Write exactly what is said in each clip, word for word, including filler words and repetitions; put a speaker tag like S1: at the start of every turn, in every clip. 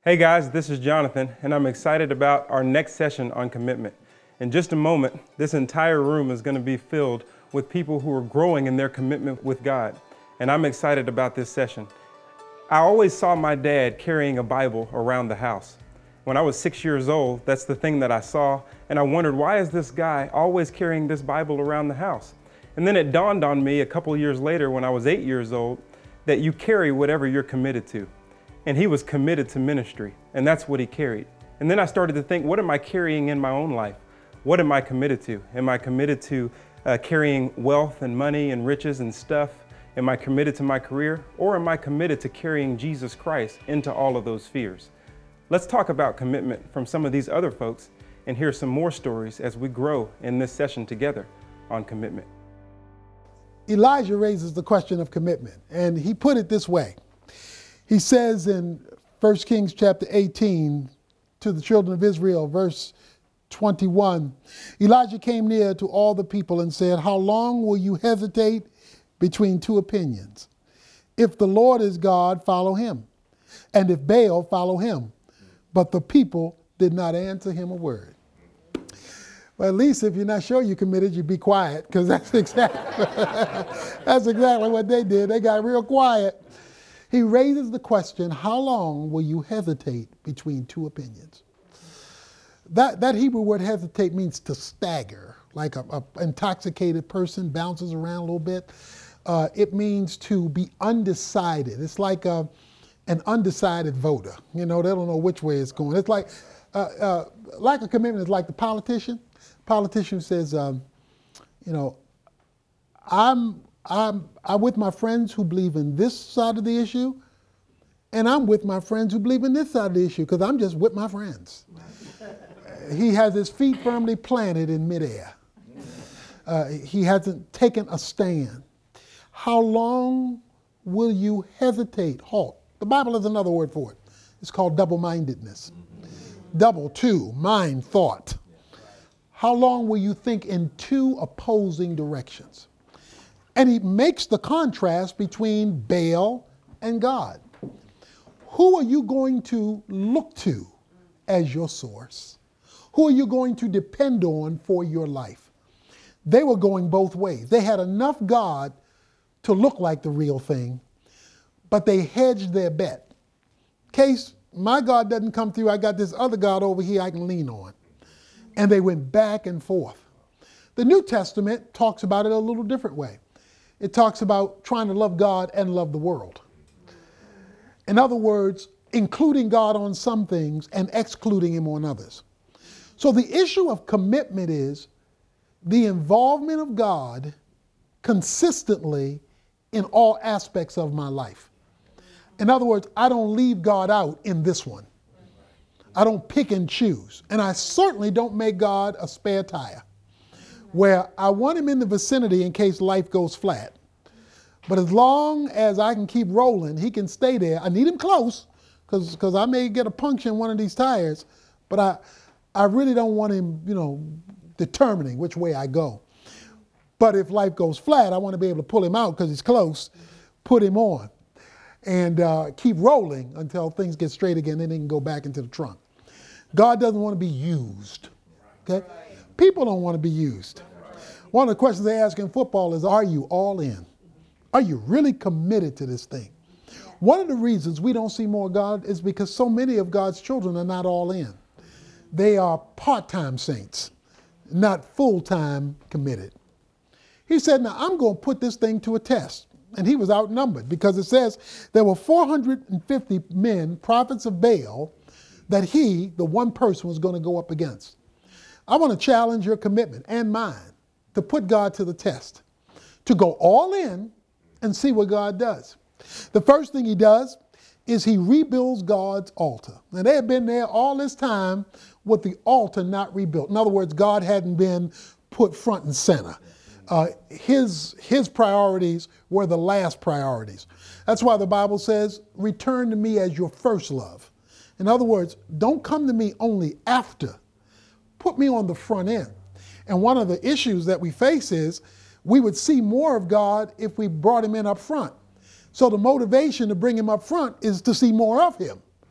S1: Hey guys, this is Jonathan, and I'm excited about our next session on commitment. In just a moment, this entire room is going to be filled with people who are growing in their commitment with God, and I'm excited about this session. I always saw my dad carrying a Bible around the house. When I was six years old, that's the thing that I saw, and I wondered, why is this guy always carrying this Bible around the house? And then it dawned on me a couple years later when I was eight years old that you carry whatever you're committed to. And he was committed to ministry, and that's what he carried. And then I started to think, what am I carrying in my own life? What am I committed to? Am I committed to uh, carrying wealth and money and riches and stuff? Am I committed to my career? Or am I committed to carrying Jesus Christ into all of those spheres? Let's talk about commitment from some of these other folks and hear some more stories as we grow in this session together on commitment.
S2: Elijah raises the question of commitment, and he put it this way. He says in First Kings chapter eighteen to the children of Israel, verse twenty-one, Elijah came near to all the people and said, "How long will you hesitate between two opinions? If the Lord is God, follow him, and if Baal, follow him." But the people did not answer him a word. Well, at least if you're not sure you're committed, you be quiet, because that's exactly, that's exactly what they did. They got real quiet. He raises the question, how long will you hesitate between two opinions? That, that Hebrew word hesitate means to stagger, like a, a intoxicated person bounces around a little bit. Uh, it means to be undecided. It's like a, an undecided voter. You know, they don't know which way it's going. It's like, uh, uh, lack of commitment is like the politician. Politician says, um, you know, I'm I'm, I'm with my friends who believe in this side of the issue, and I'm with my friends who believe in this side of the issue, because I'm just with my friends. He has his feet firmly planted in midair. Uh, he hasn't taken a stand. How long will you hesitate? Halt. The Bible has another word for it. It's called double-mindedness. Double, two, mind, thought. How long will you think in two opposing directions? And he makes the contrast between Baal and God. Who are you going to look to as your source? Who are you going to depend on for your life? They were going both ways. They had enough God to look like the real thing, but they hedged their bet. Case, my God doesn't come through, I got this other God over here I can lean on. And they went back and forth. The New Testament talks about it a little different way. It talks about trying to love God and love the world. In other words, including God on some things and excluding him on others. So the issue of commitment is the involvement of God consistently in all aspects of my life. In other words, I don't leave God out in this one. I don't pick and choose. And I certainly don't make God a spare tire, where I want him in the vicinity in case life goes flat. But as long as I can keep rolling, he can stay there. I need him close, because because I may get a puncture in one of these tires, but I I really don't want him, you know, determining which way I go. But if life goes flat, I want to be able to pull him out because he's close, put him on, and uh, keep rolling until things get straight again, then he can go back into the trunk. God doesn't want to be used, okay? People don't want to be used. One of the questions they ask in football is, are you all in? Are you really committed to this thing? One of the reasons we don't see more God is because so many of God's children are not all in. They are part-time saints, not full-time committed. He said, now I'm going to put this thing to a test. And he was outnumbered, because it says there were four hundred fifty men, prophets of Baal, that he, the one person, was going to go up against. I want to challenge your commitment and mine to put God to the test, to go all in and see what God does. The first thing he does is he rebuilds God's altar. Now, they had been there all this time with the altar not rebuilt. In other words, God hadn't been put front and center. Uh, his, his priorities were the last priorities. That's why the Bible says, return to me as your first love. In other words, don't come to me only after. Put me on the front end. And one of the issues that we face is we would see more of God if we brought him in up front. So the motivation to bring him up front is to see more of him.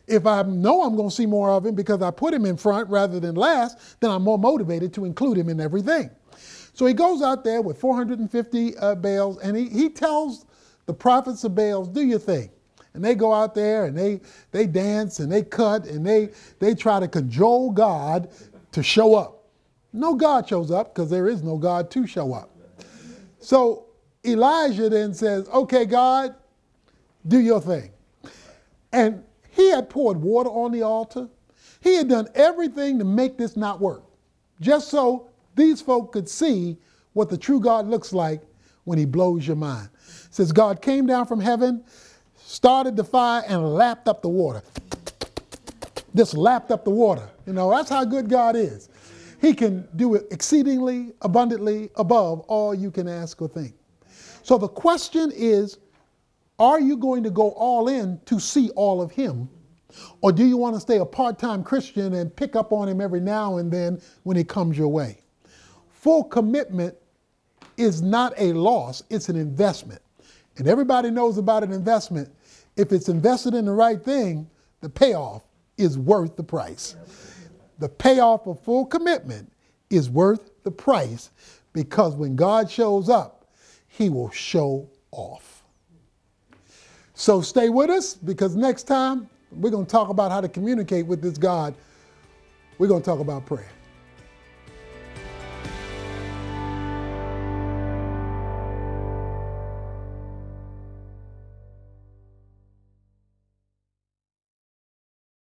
S2: If I know I'm going to see more of him because I put him in front rather than last, then I'm more motivated to include him in everything. So he goes out there with four hundred fifty uh, Baals, and he, he tells the prophets of Baals, do your thing. And they go out there and they they dance and they cut and they, they try to cajole God to show up. No God shows up because there is no God to show up. So Elijah then says, okay, God, do your thing. And he had poured water on the altar. He had done everything to make this not work, just so these folk could see what the true God looks like when he blows your mind. It says God came down from heaven, started the fire, and lapped up the water. Just lapped up the water. You know, that's how good God is. He can do it exceedingly, abundantly, above all you can ask or think. So the question is, are you going to go all in to see all of him? Or do you want to stay a part-time Christian and pick up on him every now and then when he comes your way? Full commitment is not a loss, it's an investment. And everybody knows about an investment. If it's invested in the right thing, the payoff is worth the price. The payoff of full commitment is worth the price, because when God shows up, he will show off. So stay with us, because next time we're going to talk about how to communicate with this God. We're going to talk about prayer.